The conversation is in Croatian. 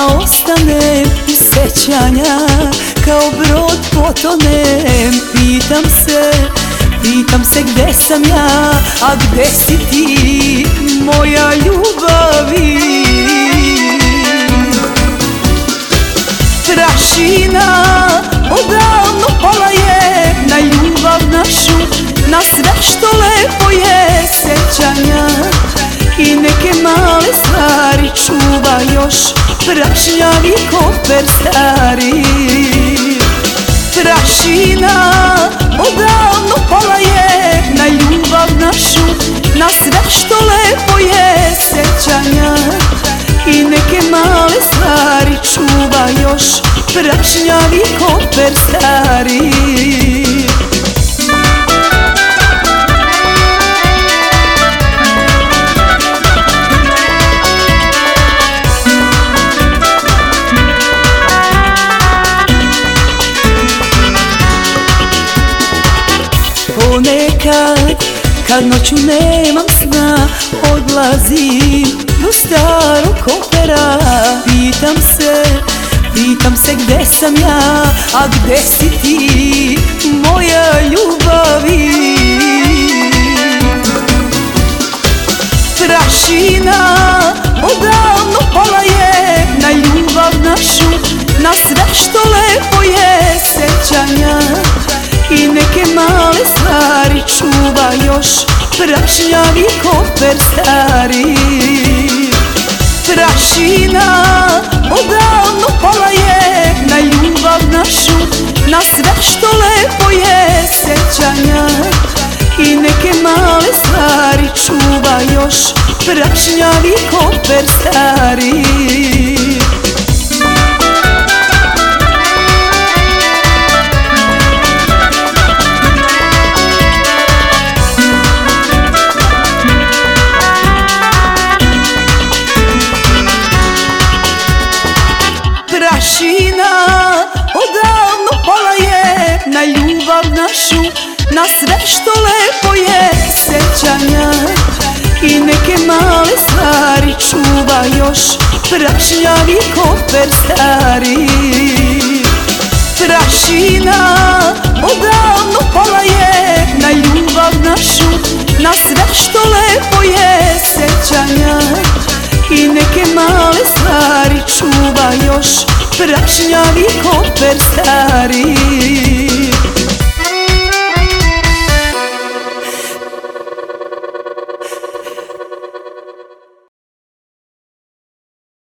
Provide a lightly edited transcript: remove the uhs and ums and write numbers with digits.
ostanem u sećanja, kao brod potonem. Pitam se gde sam ja, a gde si ti, moja ljubavi. Prašina odavno pala je na ljubav našu, na sve što lepo je sećanja. I neke male stvari čuva još prašnjavi koper stari. Prašina odavno pala je na ljubav našu, na sve što lepo je sećanja. I neke male stvari čuva još prašnjavi koper stari. Ponekad, kad noću nemam sna, odlazim do starog kopera. Pitam se gde sam ja, a gde si ti, moja ljubavi. Prašina odavno pala je na ljubav našu, na sve što lepo je sećanja. I neke male stvari čuva još prašnjavi koper stari. Prašina odavno pala je na ljubav našu, na sve što lepo je sećanja. I neke male stvari čuva još prašnjavi koper stari. Prašina odavno pala je na ljubav našu, na sve što lepo je sećanja. I neke male stvari čuva još prašnjavi koper stari. Prašina odavno pala je na ljubav našu, na sve što lepo je sećanja. I neke male stvari čuva još prašnjavi koper stari.